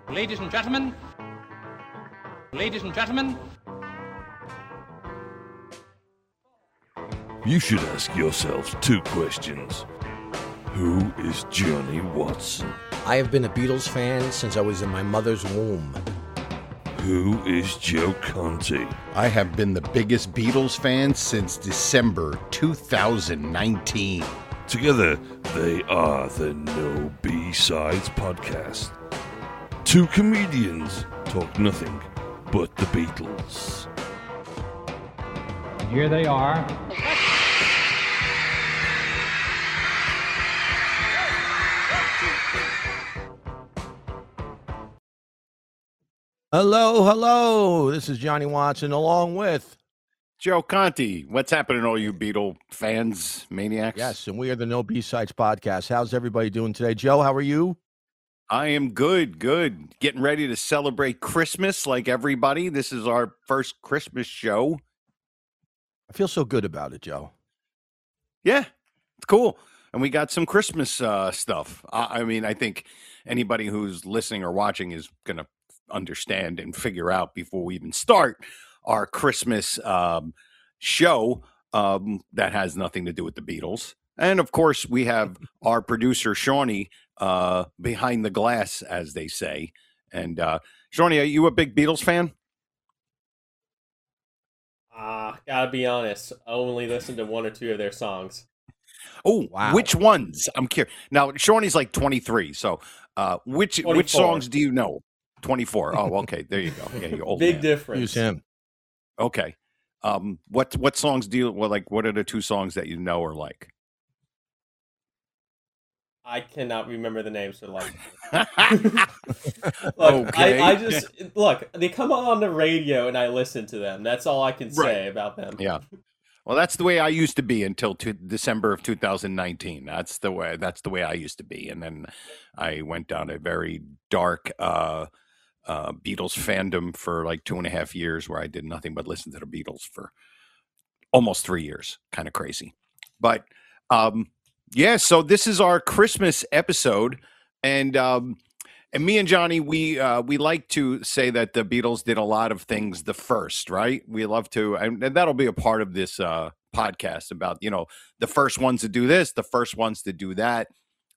Ladies and gentlemen, ladies and gentlemen. You should ask yourselves two questions. Who is Johnny Watson? I have been a Beatles fan since I was in my mother's womb. Who is Joe Conti? I have been the biggest Beatles fan since December 2019. Together, they are the No B-Sides podcast. Two comedians talk nothing but the Beatles. Here they are. Hello. This is Johnny Watson along with Joe Conti. What's happening, all you Beatle fans, maniacs? Yes, and we are the No B-Sides podcast. How's everybody doing today? Joe, how are you? I am good. Getting ready to celebrate Christmas like everybody. This is our first Christmas show. I feel so good about it, Joe. Yeah, it's cool. And we got some Christmas stuff. I mean, I think anybody who's listening or watching is going to understand and figure out before we even start our Christmas show that has nothing to do with the Beatles. And of course, we have our producer, Shawnee, behind the glass, as they say. And Shawnee, are you a big Beatles fan? Gotta be honest, I only listened to one or two of their songs. Oh, wow. Which ones? I'm curious. Now, Shawnee's like 23, so which songs do you know? 24. Oh, okay. There you go. Yeah, you're old. Big man. difference. Use him. Okay. What songs do you like? What are the two songs that you know or like? I cannot remember the names. So like, Okay. I just look. They come on the radio and I listen to them. That's all I can say about them. Yeah. Well, that's the way I used to be until December of 2019. That's the way I used to be, and then I went down a very dark Beatles fandom for like 2.5 years, where I did nothing but listen to the Beatles for almost 3 years. Kind of crazy, but yeah. So this is our Christmas episode, and me and Johnny, we like to say that the Beatles did a lot of things the first, right? We love to, and that'll be a part of this podcast about, the first ones to do this, the first ones to do that.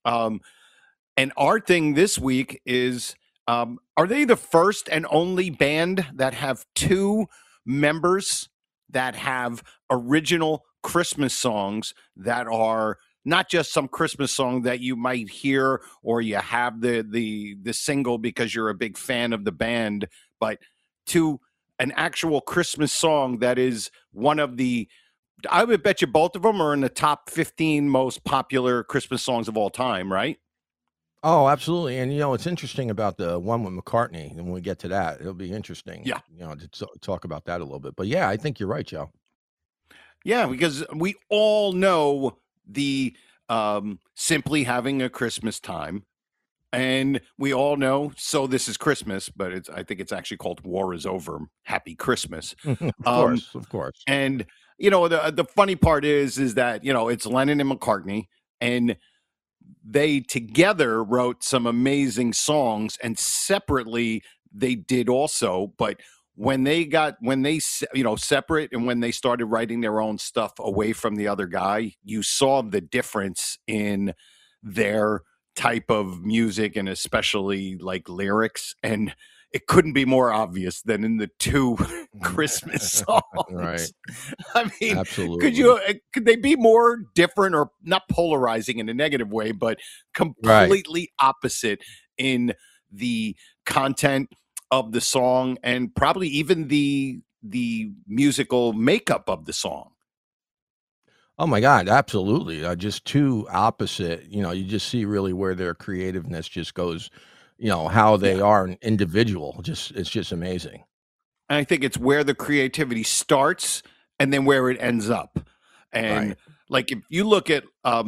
And our thing this week is, are they the first and only band that have two members that have original Christmas songs that are not just some Christmas song that you might hear or you have the single because you're a big fan of the band, but to an actual Christmas song that is one of the, I would bet you both of them are in the top 15 most popular Christmas songs of all time, right? Oh, absolutely. And, it's interesting about the one with McCartney. And when we get to that, it'll be interesting, Yeah. To talk about that a little bit. But yeah, I think you're right, Joe. Yeah, because we all know the Simply Having a Christmas Time. And we all know, so this is Christmas, but I think it's actually called War is Over, Happy Christmas. Of course. And, the funny part is that, it's Lennon and McCartney, and they together wrote some amazing songs, and separately they did also, but when they separate and when they started writing their own stuff away from the other guy, you saw the difference in their type of music and especially like lyrics. And it couldn't be more obvious than in the two Christmas songs. Right. I mean, absolutely. Could they be more different, or not polarizing in a negative way, but completely opposite in the content of the song and probably even the musical makeup of the song? Oh my God, absolutely. Just two opposite, you just see really where their creativeness just goes, how they are an individual. It's just amazing. And I think it's where the creativity starts and then where it ends up. And like, if you look at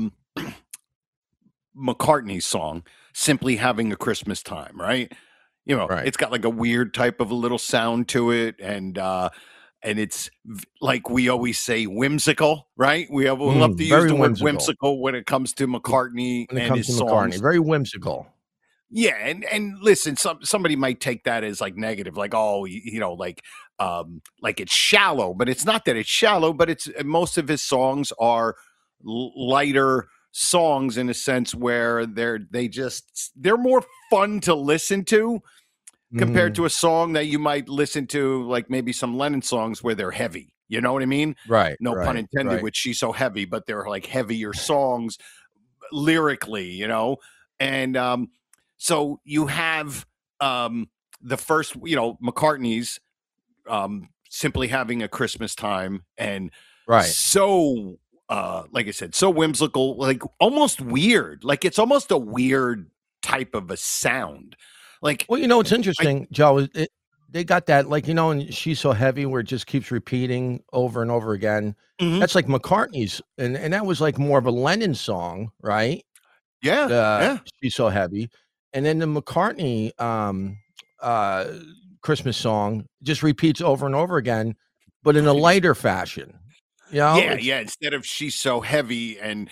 McCartney's song, Simply Having a Christmas Time, right? It's got like a weird type of a little sound to it. And it's like we always say, whimsical, right? We love to use the word whimsical when it comes to McCartney and his songs. Very whimsical. Yeah, and listen, somebody might take that as like negative, like, oh, like it's shallow, but it's not that it's shallow, but it's most of his songs are lighter songs in a sense where they're more fun to listen to compared to a song that you might listen to, like maybe some Lennon songs where they're heavy. You know what I mean? Right. No pun intended, right. which She's So Heavy, but they're like heavier songs lyrically, and so you have the first, McCartney's Simply Having a Christmas Time, and Right. so like I said, so whimsical, like almost weird. Like it's almost a weird type of a sound. Like, Well, it's interesting, Joe. They got that, like, and She's So Heavy, where it just keeps repeating over and over again. Mhm. That's like McCartney's, and that was like more of a Lennon song, right? yeah. She's So Heavy, and then the McCartney Christmas song just repeats over and over again, but in a lighter fashion. Yeah. Instead of She's So Heavy, and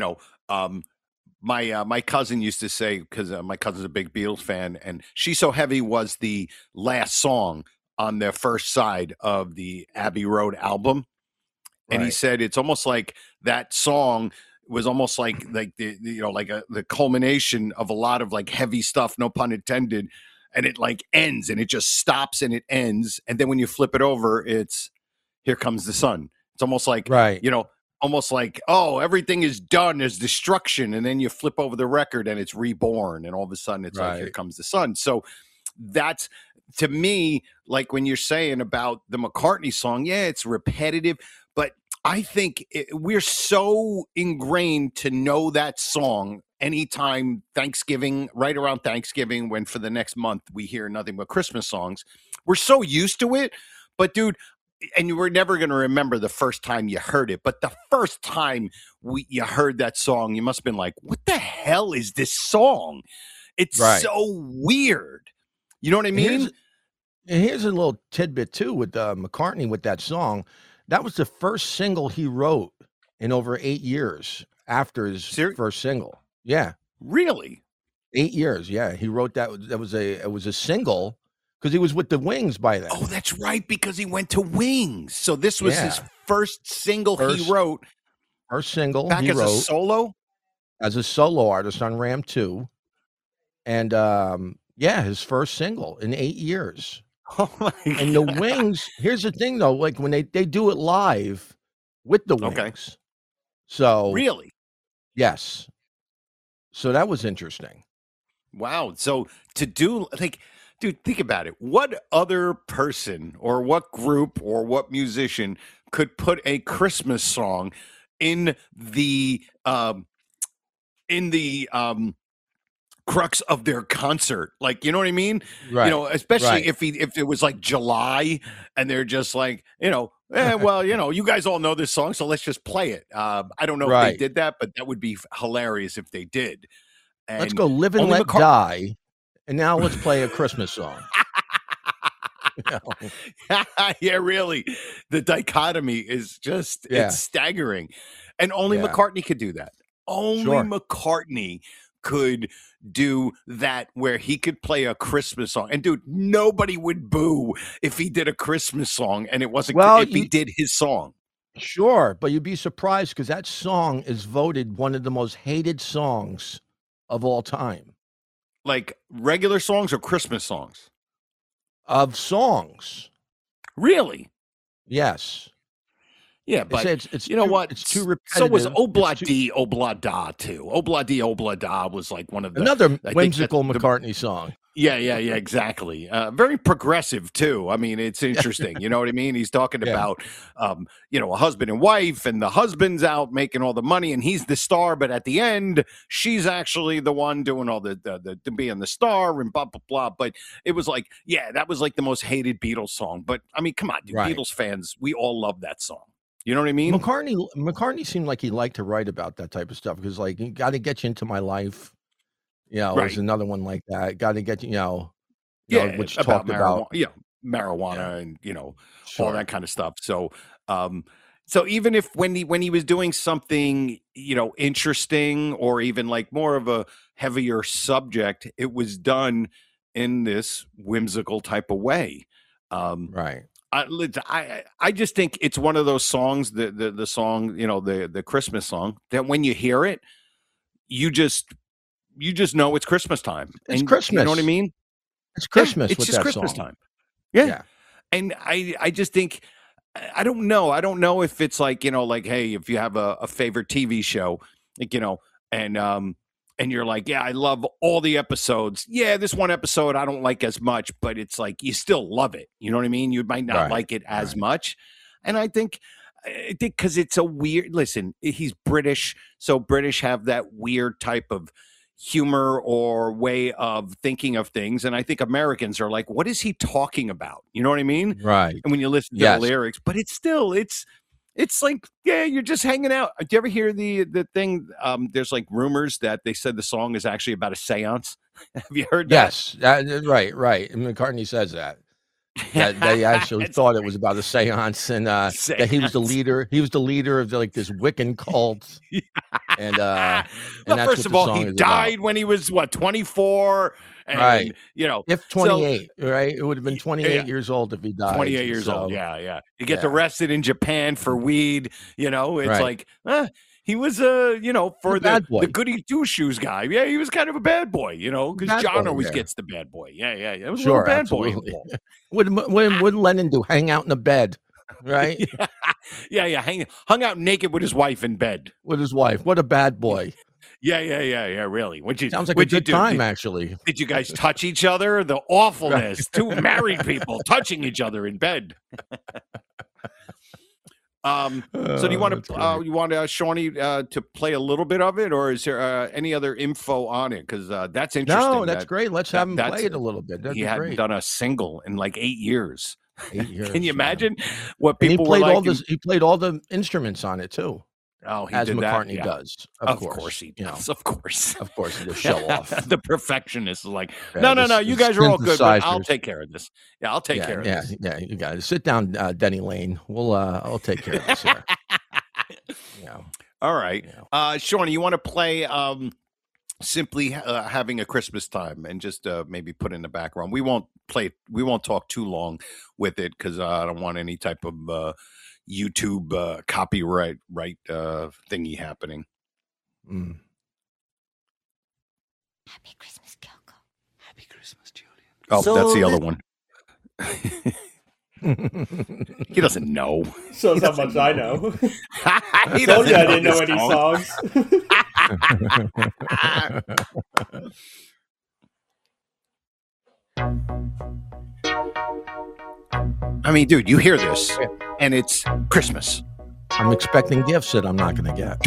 my cousin used to say, because my cousin's a big Beatles fan, and She's So Heavy was the last song on their first side of the Abbey Road album, and he Right. said it's almost like that song was almost like the culmination of a lot of like heavy stuff, no pun intended, and it like ends, and it just stops and it ends, and then when you flip it over, it's Here Comes the Sun. It's almost like Right. almost like, oh, everything is done, there's destruction, and then you flip over the record and it's reborn, and all of a sudden it's like Here Right. Comes the Sun. So that's, to me, like when you're saying about the McCartney song, yeah, it's repetitive, but I think we're so ingrained to know that song anytime Thanksgiving, right around Thanksgiving, when for the next month we hear nothing but Christmas songs. We're so used to it. But dude, and you were never going to remember the first time you heard it, but the first time you heard that song, you must have been like, what the hell is this song? It's Right. so weird. You know what I mean? Here's a little tidbit too with McCartney with that song. That was the first single he wrote in over 8 years after his first single. Yeah, Really? 8 years. Yeah, he wrote that. It was a single because he was with the Wings by then. Oh, that's right, because he went to Wings. So this was his Yeah. first single he wrote. First single Back he as wrote a solo? as a solo artist on Ram 2. And yeah, his first single in 8 years. Oh my And the Wings, here's the thing though, like when they do it live with the Wings. Okay. So Really? yes. So that was interesting. Wow. So to do, like, dude, think about it. What other person or what group or what musician could put a Christmas song in the crux of their concert? Like, you know what I mean? Right. Especially right. if it was like July and they're just like, well, you guys all know this song, so let's just play it. I don't know if Right. they did that, but that would be hilarious if they did. And Let's go Live and only Let Die. And now let's play a Christmas song. Yeah, really. The dichotomy is just, it's staggering. And only Yeah. McCartney could do that. Only Sure. McCartney could do that, where he could play a Christmas song. And dude, nobody would boo if he did a Christmas song and it wasn't, Well, if he did his song. Sure, but you'd be surprised because that song is voted one of the most hated songs of all time. Like regular songs or Christmas songs? Of songs. Really? Yes. Yeah, but it's you know too, what? It's too So repetitive. was Obladi Oblada too. Obladi Oblada was like one of the Another I think whimsical that's McCartney song. Yeah, exactly. Very progressive too. I mean, it's interesting. You know what I mean? He's talking Yeah. about, a husband and wife, and the husband's out making all the money, and he's the star. But at the end, she's actually the one doing all the being the star and blah blah blah. But it was like, yeah, that was like the most hated Beatles song. But I mean, come on, dude, Right. Beatles fans, we all love that song. You know what I mean? McCartney seemed like he liked to write about that type of stuff because, like, you got to get you into my life. Right. There's another one like that. Got to get you, which about talked about marijuana, and all Sure. that kind of stuff. So, So even if when he was doing something, interesting or even like more of a heavier subject, it was done in this whimsical type of way. Right. I just think it's one of those songs, the song, the Christmas song, that when you hear it, you just know it's Christmas time. It's and Christmas. You know what I mean? It's Christmas. It's with just that Christmas song. time. Yeah. And I just think, I don't know. I don't know if it's like, like, hey, if you have a favorite TV show, like, and you're like, yeah, I love all the episodes. Yeah, this one episode I don't like as much, but it's like you still love it. You know what I mean? You might not like it as much. And I think because it's a weird, listen, he's British. So British have that weird type of humor or way of thinking of things. And I think Americans are like, what is he talking about? You know what I mean? Right. And when you listen to the lyrics, but it's still, it's like, yeah, you're just hanging out. Do you ever hear the thing? There's like rumors that they said the song is actually about a seance. Have you heard that? Yes. Right. And McCartney says that. That they actually thought it was about a seance, and that he was the leader. He was the leader of like this Wiccan cult. And well, that's first of all, he died about. when he was 24. And, right. If 28, right? It would have been 28 years old if he died. 28 years old. Yeah. He gets arrested in Japan for weed. It's like, he was for the goody two shoes guy. Yeah, he was kind of a bad boy, because John always gets the bad boy. Yeah. It was a little bad boy. What did Lennon do? Hang out in the bed, right? yeah. Hung out naked with his wife in bed. With his wife. What a bad boy. Yeah. Really. Sounds like a good time, actually. Did you guys touch each other? The awfulness. Two married people touching each other in bed. So do you want to Shawnee to play a little bit of it, or is there any other info on it? Because that's interesting. No, that's great. Let's have him play it a little bit. He hadn't done a single in like 8 years. 8 years. Can you imagine what people were like? He played all the instruments on it too. Oh, he as did McCartney that? Yeah. does. Of course he does. Of course. Of course, he just show off. The perfectionist is like, no. You guys are all good, but I'll take care of this. Yeah, I'll take care of this. Yeah, you guys sit down, Denny Lane. I'll take care of this here. All right. Shawnee, you want to play simply having a Christmas time and just maybe put in the background. We won't talk too long with it because I don't want any type of YouTube copyright thingy happening. Happy Christmas, Kyoko. Happy Christmas, Julian. Oh, so that's the other one. He doesn't know. Shows how much I know. He told you I didn't know know any songs. I mean, dude, you hear this, and it's Christmas. I'm expecting gifts that I'm not going to get.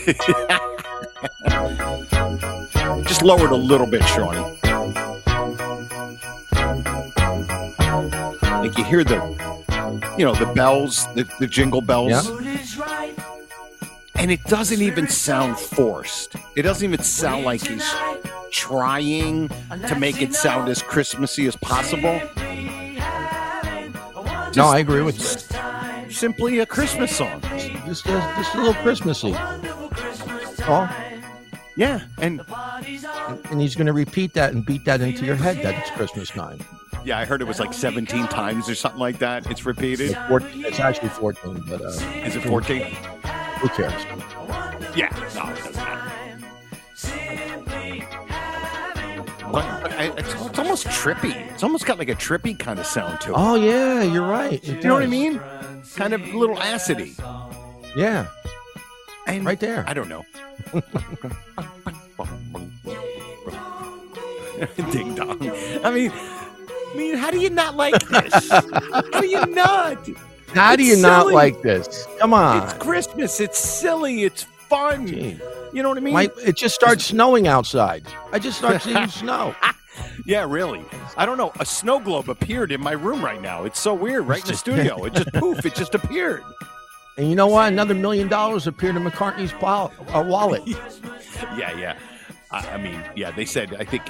Just lower it a little bit, Shawnee. Like you hear the bells, the jingle bells. Yeah. And it doesn't even sound forced. It doesn't even sound like he's trying to make it sound as Christmassy as possible. No, I agree with you. Simply a Christmas song. Just a little Christmassy. Oh. Yeah. And he's going to repeat that and beat that into your head that it's Christmas time. Yeah, I heard it was like 17 times or something like that. It's repeated. It's actually 14. But is it 14? Who cares? Yeah. No, it doesn't matter. But it's almost trippy. It's almost got like a trippy kind of sound to it. Oh, yeah, you're right. You know what I mean? Kind of a little acidy. Yeah. And right there. I don't know. Ding dong. I mean, how do you not like this? How do you not? How do you not like this? Come on. It's Christmas. It's silly. It's fun. Gee. You know what I mean? It just starts snowing outside. I just start seeing snow. Yeah, really. I don't know. A snow globe appeared in my room right now. It's so weird. Right in the studio. It just poof. It just appeared. And you know what? Another $1 million appeared in McCartney's wallet. Yeah. I mean, yeah, they said, I think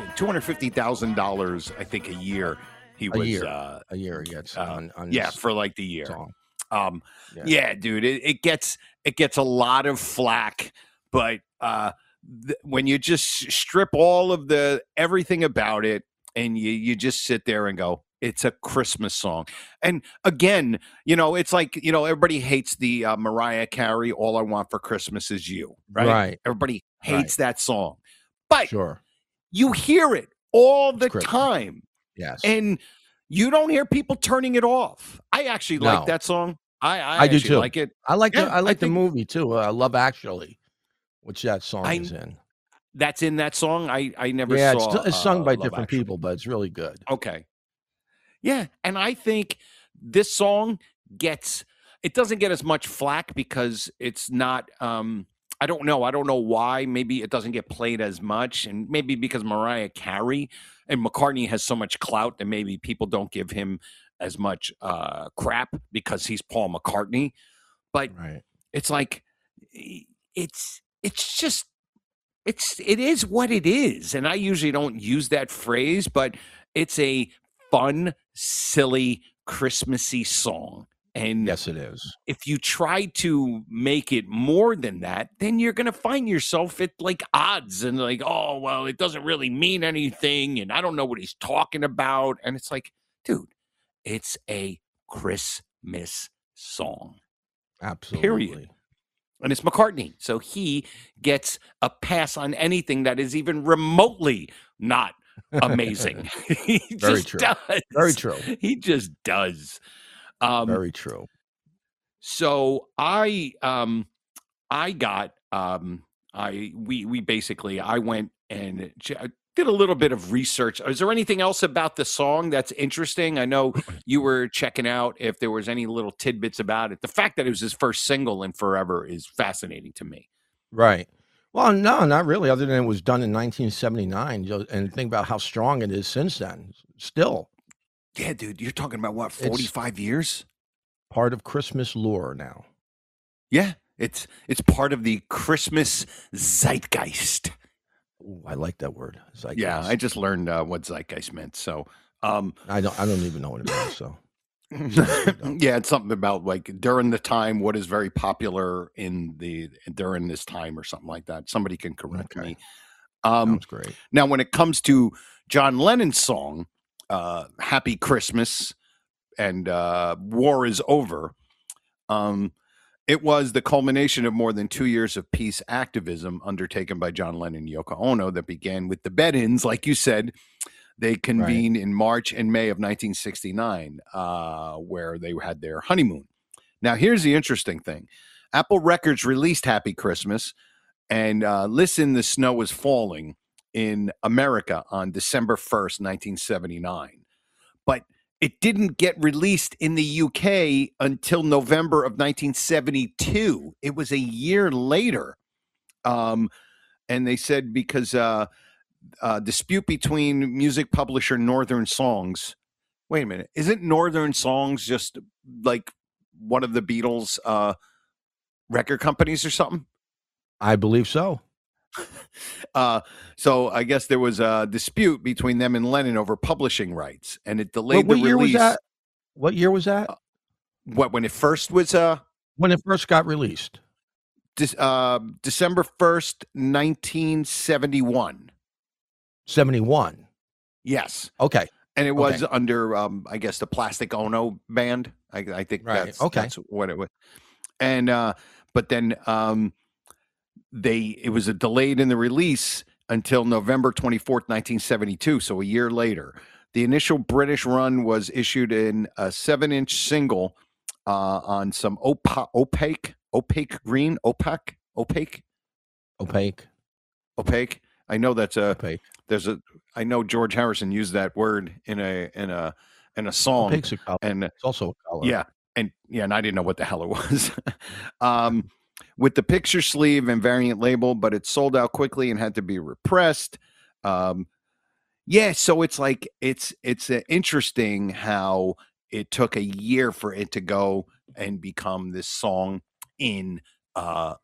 $250,000, I think a year. He was a year he gets on for like the year. Song. Yeah. Yeah, dude, it gets a lot of flack, but when you just strip all of the everything about it, and you just sit there and go, it's a Christmas song. And again, it's like, everybody hates the Mariah Carey, "All I Want for Christmas Is You," right? Right. Everybody Right. hates that song, but Sure. you hear it all It's the Christmas. time, Yes. and you don't hear people turning it off. I actually like No. that song. I I do actually too. like it. I like Yeah, the think movie too. Love Actually, which that song is I in. that's in that song. I never Yeah, saw. it's sung by Love different Actually. people, but it's really good. Okay. Yeah, and I think this song it doesn't get as much flack because it's not I don't know why. Maybe it doesn't get played as much, and maybe because Mariah Carey and McCartney has so much clout that maybe people don't give him as much crap because he's Paul McCartney. But Right. it's like it's just it is what it is. And I usually don't use that phrase, but it's a fun, silly, Christmassy song. And Yes, it is. if you try to make it more than that, then you're going to find yourself at like odds and like, oh, well, it doesn't really mean anything. And I don't know what he's talking about. And it's like, dude, it's a Christmas song. Absolutely. And it's McCartney. So he gets a pass on anything that is even remotely not amazing. He Very just true. does. Very true. He just does. Very true. So I got we basically I went and did a little bit of research. Is there anything else about the song that's interesting? I know you were checking out if there was any little tidbits about it. The fact that it was his first single in forever is fascinating to me. Right. Well, no, not really, other than it was done in 1979. And think about how strong it is since then. Still Yeah, dude, you're talking about what, 45 years? part of Christmas lore now. Yeah, it's part of the Christmas zeitgeist. Ooh, I like that word. Zeitgeist. Yeah, I just learned what zeitgeist meant. So, I don't even know what it means. So, yeah, it's something about like during the time, what is very popular during this time or something like that. Somebody can correct me. Sounds great. Now, when it comes to John Lennon's song, "Happy Christmas" and "War Is Over," it was the culmination of more than 2 years of peace activism undertaken by John Lennon and Yoko Ono that began with the bed-ins, like you said. They convened in March and May of 1969, where they had their honeymoon. Now, here's the interesting thing. Apple Records released "Happy Christmas" and "Listen, the Snow Was Falling" in America on December 1st, 1979. But it didn't get released in the UK until November of 1972. It was a year later. And they said because dispute between music publisher Northern Songs. Wait a minute. Isn't Northern Songs just like one of the Beatles record companies or something? I believe so. So I guess there was a dispute between them and Lennon over publishing rights, and it delayed What the year release. was that? What year was that? When it first was When it first got released. December 1st, 1971. 71. Yes. Okay. And it was under I guess the Plastic Ono band. I think that's what it was. And but then it was delayed in the release until November 24th, 1972, so a year later. The initial British run was issued in a 7-inch single on some opaque. I know that's Opaque. I know George Harrison used that word in a song. Opaque's a color. And It's also a color. yeah, and I didn't know what the hell it was. With the picture sleeve and variant label, but it sold out quickly and had to be repressed. Yeah, so it's like it's interesting how it took a year for it to go and become this song in the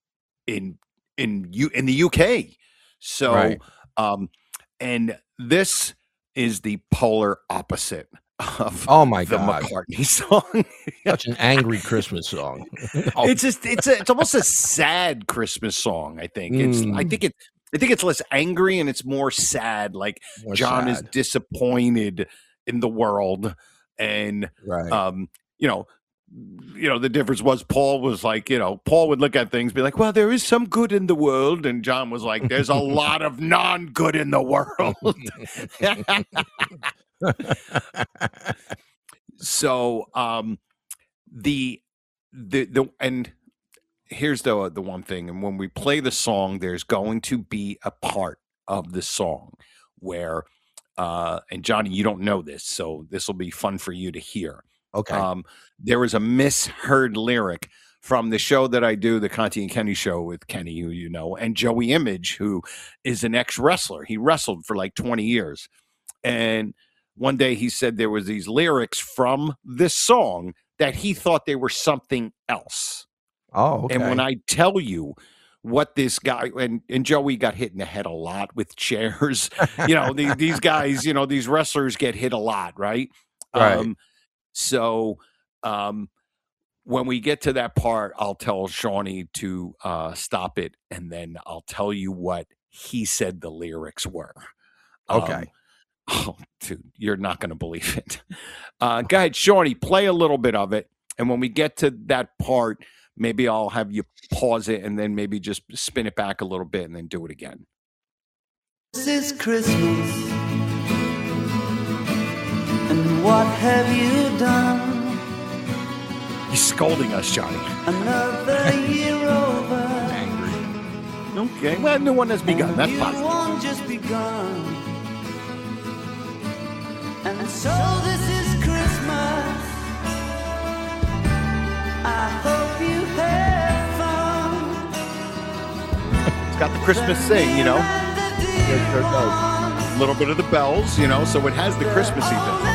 UK. So Right. and this is the polar opposite of Oh my the God. McCartney song. Such an angry Christmas song. No. It's almost a sad Christmas song. I think I think it's less angry and it's more sad. Like More John is sad. disappointed in the world, and Right. you know, the difference was Paul was like, Paul would look at things, be like, well, there is some good in the world, and John was like, there's a lot of non-good in the world. So the and here's the one thing, and when we play the song, there's going to be a part of the song where and Johnny, you don't know this, so this will be fun for you to hear. Okay. There was a misheard lyric from the show that I do, the Conti and Kenny show with Kenny, who you know, and Joey Image, who is an ex-wrestler. He wrestled for like 20 years. And one day he said there was these lyrics from this song that he thought they were something else. Oh, okay. And when I tell you what this guy, and Joey got hit in the head a lot with chairs, these guys, these wrestlers get hit a lot, right? Right. So when we get to that part, I'll tell Shawnee to stop it, and then I'll tell you what he said the lyrics were. Okay. Oh, dude, you're not going to believe it. Go ahead, Shawnee, play a little bit of it, and when we get to that part, maybe I'll have you pause it and then maybe just spin it back a little bit and then do it again. This is Christmas, and what have you done? He's scolding us, Johnny. Another year over. Angry. Okay, well, new one has begun. That's You positive. won't just begun. And so this is Christmas. I hope you have fun. It's got the Christmas thing, It sure does. a little bit of the bells, so it has the Christmassy thing.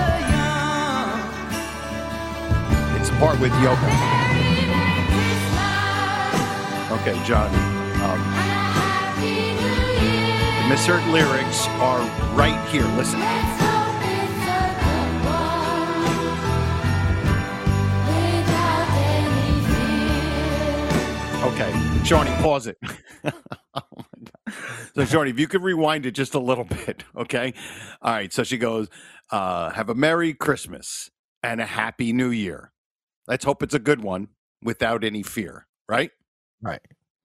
It's the part with Yoko. Okay, Johnny. The misheard lyrics are right here. Listen. Okay, Shawnee, pause it. Oh my God. So, Shawnee, if you could rewind it just a little bit, okay? All right, so she goes, have a Merry Christmas and a Happy New Year. Let's hope it's a good one without any fear, right? Right.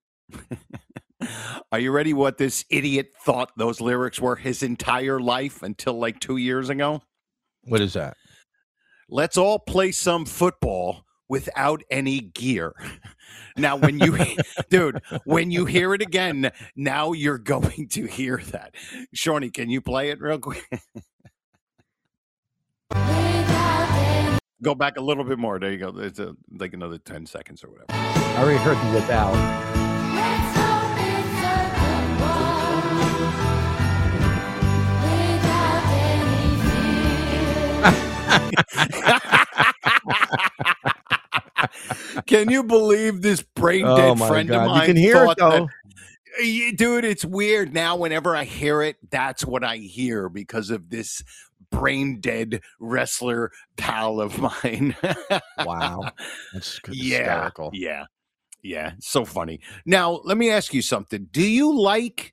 Are you ready what this idiot thought those lyrics were his entire life until like 2 years ago? What is that? Let's all play some football without any gear. Now, when you, dude, when you hear it again, now you're going to hear that. Shawnee, can you play it real quick? Go back a little bit more. There you go. It's like another 10 seconds or whatever. I already heard the without. Can you believe this brain Oh dead my friend of God. mine? You can hear it thought though. Dude, it's weird now. Whenever I hear it, that's what I hear because of this brain dead wrestler pal of mine. Wow. That's Yeah, hysterical. yeah, so funny. Now, let me ask you something. Do you like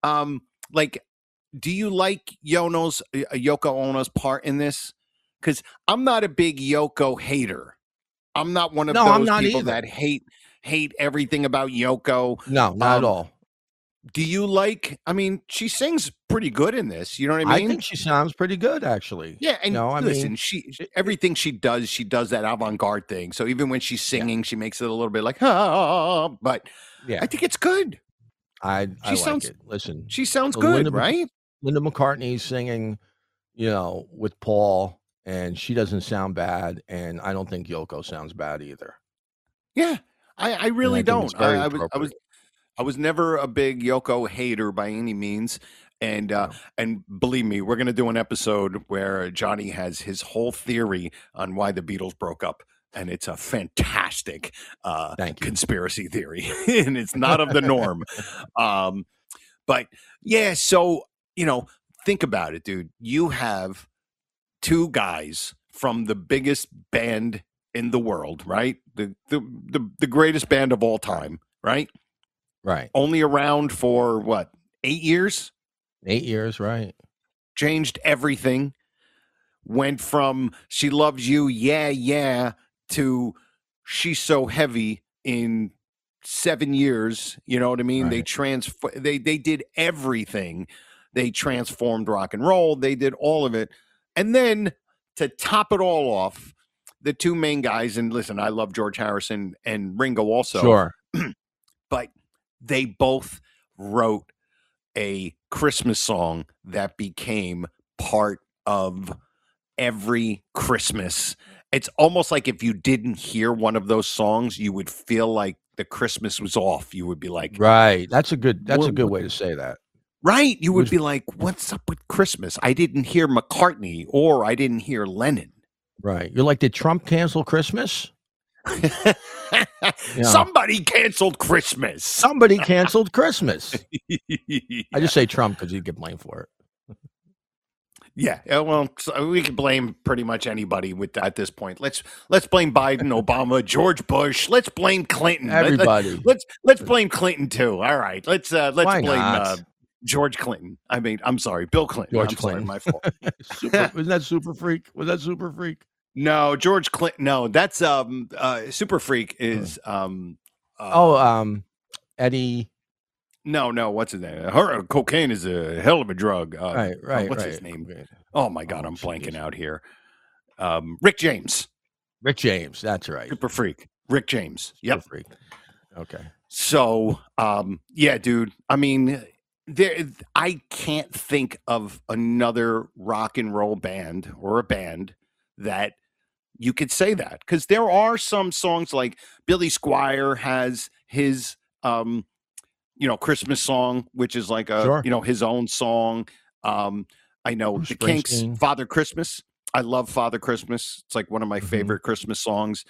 Yoko Ono's part in this? Because I'm not a big Yoko hater. I'm not one of No, I'm those not people either. that hate everything about Yoko. No, not at all. Do you like? I mean, she sings pretty good in this. You know what I mean? I think she sounds pretty good, actually. Yeah, and I listen, mean, she everything she does that avant-garde thing. So even when she's singing, she makes it a little bit like, but yeah, I think it's good. I like sounds- it. Listen, She sounds So good, Linda- right? Linda McCartney singing, with Paul, and she doesn't sound bad, and I don't think Yoko sounds bad either. Yeah, I really I think it's don't. very I was never a big Yoko hater by any means. And and believe me, we're going to do an episode where Johnny has his whole theory on why the Beatles broke up. And it's a fantastic Thank you. conspiracy theory. And it's not of the norm. But yeah, so, think about it, dude. You have two guys from the biggest band in the world, right? The greatest band of all time, right? Right. Only around for what, 8 years? 8 years, right? Changed everything. Went from She Loves You, yeah, yeah, to She's So Heavy in 7 years. You know what I mean? Right. They did everything. They transformed rock and roll. They did all of it. And then to top it all off, the two main guys, and listen, I love George Harrison and Ringo also. Sure. But they both wrote a Christmas song that became part of every Christmas. It's almost like if you didn't hear one of those songs, you would feel like the Christmas was off. You would be like, Right. That's a good What- way to say that. right? You would was- be like, what's up with Christmas? I didn't hear McCartney or I didn't hear Lennon. Right. You're like, did Trump cancel Christmas? Somebody canceled Christmas. Somebody canceled Christmas. I just say Trump because he'd get blamed for it. Yeah, well, so we can blame pretty much anybody with at this point. Let's blame Biden, Obama, George Bush. Let's blame Clinton. Everybody. Let's blame Clinton too. All right, let's Why blame not? George Clinton. I mean, I'm sorry, Bill Clinton. George I'm sorry, Clinton. my fault. Wasn't that Super Freak? Was that Super Freak? No, George Clinton. No, that's Super Freak is Eddie. no, what's his name? Cocaine is a hell of a drug. Right. What's right. his name? Okay. Oh my God, Oh, I'm blanking jeez. out here. Rick James, Rick James. That's right. Super Freak. Rick James. Yep. Super Freak. Okay. So, yeah, dude. I mean, I can't think of another rock and roll band or a band that you could say that, because there are some songs like Billy Squier has his, Christmas song, which is like a, Sure. his own song. I know Bruce the Kinks, Springsteen. Father Christmas. I love Father Christmas. It's like one of my Mhm. favorite Christmas songs.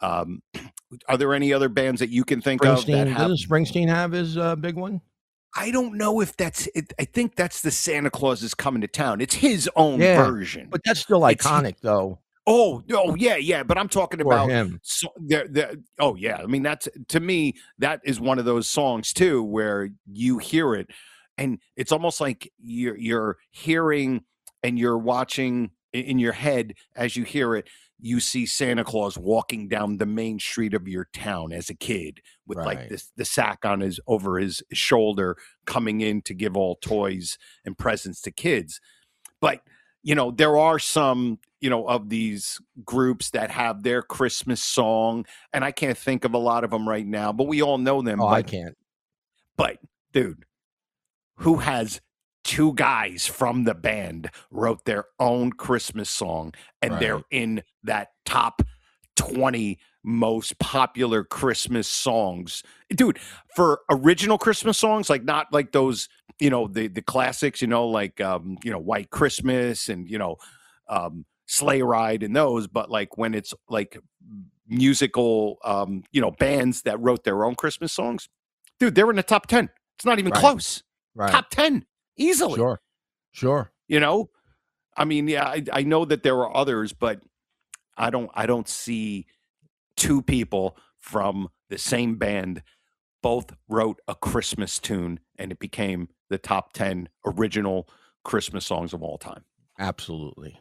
Are there any other bands that you can think of that Springsteen. have? Doesn't Springsteen have his big one? I don't know if that's it. I think that's the Santa Claus is Coming to Town. It's his own Yeah, version. But that's still It's- iconic, though, Oh, yeah. But I'm talking for about him. so oh yeah. I mean, that's, to me, that is one of those songs too where you hear it and it's almost like you're hearing and you're watching in your head as you hear it. You see Santa Claus walking down the main street of your town as a kid with like Right. the sack on over his shoulder, coming in to give all toys and presents to kids. But there are some of these groups that have their Christmas song, and I can't think of a lot of them right now, but we all know them. Oh, I but, can't. but dude, who has two guys from the band wrote their own Christmas song, and they're Right. in that top 20 most popular Christmas songs, dude, for original Christmas songs, like not like those, the classics, like, White Christmas and, Sleigh Ride and those, but like when it's like musical, bands that wrote their own Christmas songs, dude, they're in the top 10. It's not even Right. close. Right. Top 10 easily. Sure. I mean, yeah, I know that there are others, but I don't see two people from the same band both wrote a Christmas tune and it became the top 10 original Christmas songs of all time. Absolutely.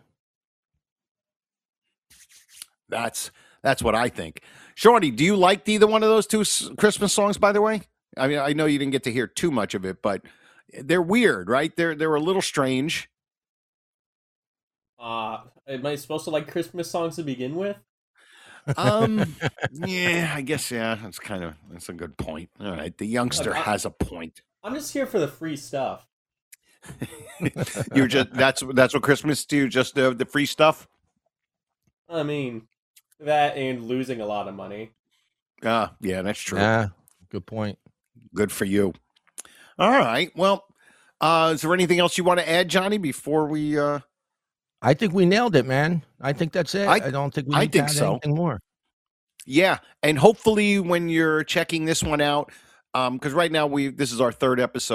That's what I think. Shawnee, do you like either one of those two Christmas songs, by the way? I mean, I know you didn't get to hear too much of it, but they're weird, right? They're a little strange. Am I supposed to like Christmas songs to begin with? Yeah, I guess, yeah, that's a good point. All right, the youngster Look, has a point. I'm just here for the free stuff. You're just that's what Christmas to you, just the free stuff. I mean, that and losing a lot of money. Yeah, that's true. Yeah. Good point. Good for you. All right. Well, is there anything else you want to add, Johnny, before we I think we nailed it, man. I think that's it. I don't think we I need to think add so. anything more. Yeah, and hopefully when you're checking this one out, because right now this is our third episode,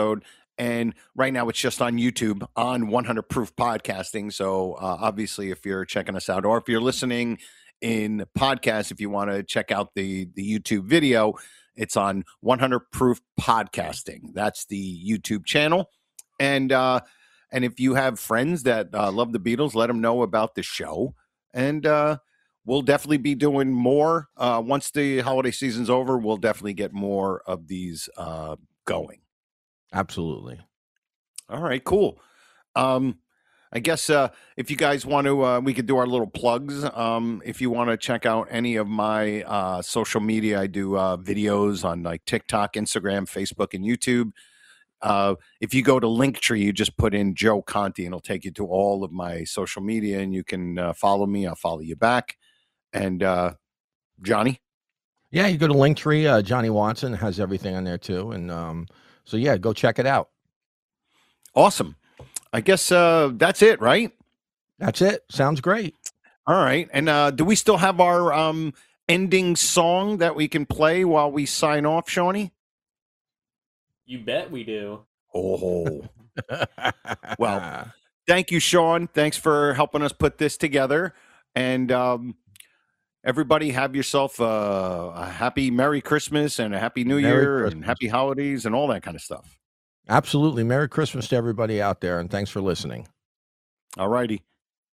And right now it's just on YouTube on 100 Proof Podcasting. So obviously, if you're checking us out, or if you're listening in podcast, if you want to check out the YouTube video, it's on 100 Proof Podcasting. That's the YouTube channel. And if you have friends that love the Beatles, let them know about the show. And we'll definitely be doing more. Once the holiday season's over, we'll definitely get more of these going. Absolutely. All right, cool. I guess if you guys want to, we could do our little plugs. If you want to check out any of my social media, I do videos on like TikTok, Instagram, Facebook, and YouTube. If you go to Linktree, you just put in Joe Conti, and it'll take you to all of my social media, and you can follow me. I'll follow you back. And Johnny? Yeah, you go to Linktree. Johnny Watson has everything on there too. And so, yeah, go check it out. Awesome. I guess that's it, right? That's it. Sounds great. All right. And do we still have our ending song that we can play while we sign off, Shawnee? You bet we do. Oh. Well, thank you, Sean. Thanks for helping us put this together. And everybody have yourself a happy Merry Christmas and a Happy New Year and happy holidays and all that kind of stuff. Absolutely. Merry Christmas to everybody out there, and thanks for listening. All righty.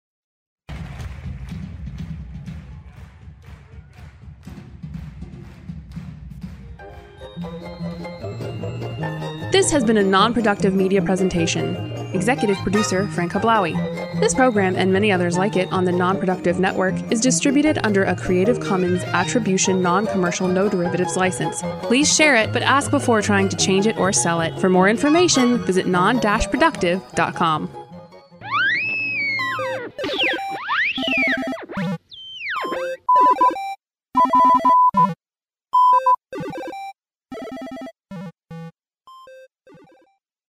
This has been a non-productive media presentation. Executive producer Frank Hablawi. This program and many others like it on the Non-Productive Network is distributed under a Creative Commons Attribution Non-Commercial No Derivatives license. Please share it, but ask before trying to change it or sell it. For more information, visit non-productive.com.